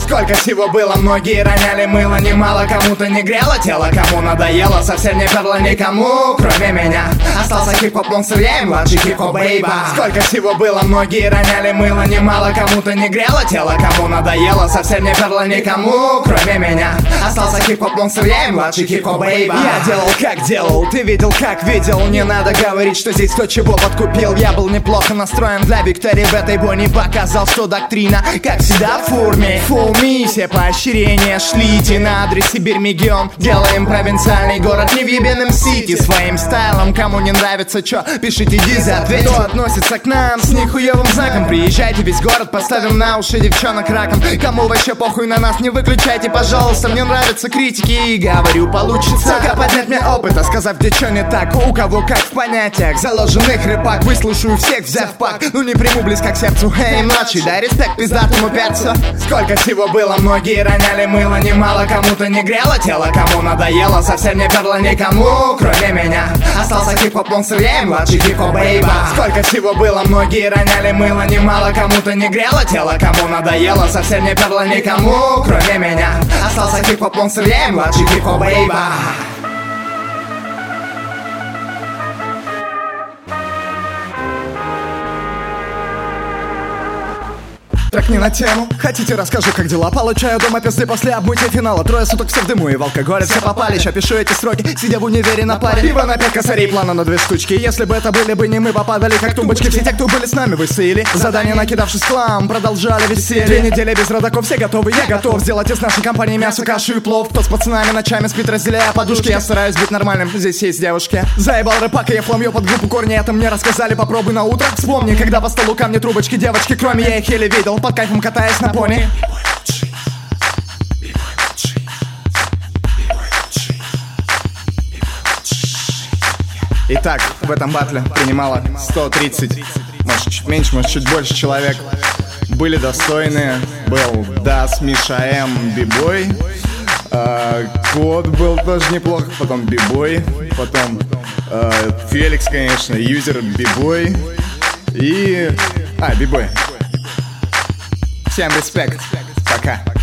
Сколько всего было, многие роняли мыло, немало кому-то не грело тело, кому надоело, совсем не перло никому, кроме меня. Остался хип-хоп монстр, я и младший хип-хоп бейба. Сколько всего было, многие роняли мыло, немало кому-то не грело тело, кому надоело, совсем не перло никому, кроме меня. Остался хип-хоп монстр, я и младший хип-хоп бейба. Я делал как делал, ты видел как видел. Не надо говорить, что здесь то, чего подкупил. Я был неплохо настроен для виктории в этой бойне. Показал, что доктрина, как всегда, в форме. Full me, все поощрения шлите на адресе Бирмингем. Делаем провинциальный город невъебенным сити. Своим стайлом, кому не нравится, чё, пишите дизы, ответьте. Кто относится к нам с нихуевым знаком? Приезжайте, весь город поставим на уши девчонок раком. Кому вообще похуй на нас, не выключайте, пожалуйста. Мне нравятся критики и говорю, получится. Только поднять мне опыта, сказав, где чё не так. У кого как в понятиях заложенных рыбак. Выслушаю всех, взяв пак. Ну не приму близко к сердцу, эй, младший, дай респект пиздатому перцу. Сколько всего было, многие роняли мыло, немало кому-то не грело тело, кому надоело, совсем не перло никому, кроме меня. Остался хип-хоп монстр, я и младший хип-хоп бейба. Сколько всего было, многие роняли мыло, немало кому-то не грело тело, кому надоело, совсем не перло никому, кроме меня. Остался хип-хоп монстр, я и младший хип-хоп бейба. Так не на тему. Хотите, расскажу, как дела? Получаю дома пизды после обмытия финала. 3 суток все в дыму и в алкоголе все попали. Ща пишу эти строки, сидя в универе на паре. Пиво на 5 косарей, плана на 2 штучки. Если бы это были бы не мы, попадали как тумбочки. Все те, кто были с нами, высыли задание, накидавшись хлам, продолжали веселье. 2 недели без родаков, все готовы, я готов сделать из нашей компании мясо, кашу и плов. Кто с пацанами ночами спит, разделяя подушки. Я стараюсь быть нормальным, здесь есть девушки. Заебал рэпак, и я фломью под группу корни. Это мне рассказали, попробуй на утро. Вспомни, когда по столу камни, трубочки, девочки. Кроме я их еле видел, под кайфом катаясь на пони. Итак, в этом батле принимало 130, может чуть меньше, может чуть больше человек. Были достойные. Был Дас, Миша М, Бибой. Код был тоже неплохо. Потом Бибой. Потом Феликс, конечно, Юзер, Бибой. И... Бибой. Всем респект. Пока.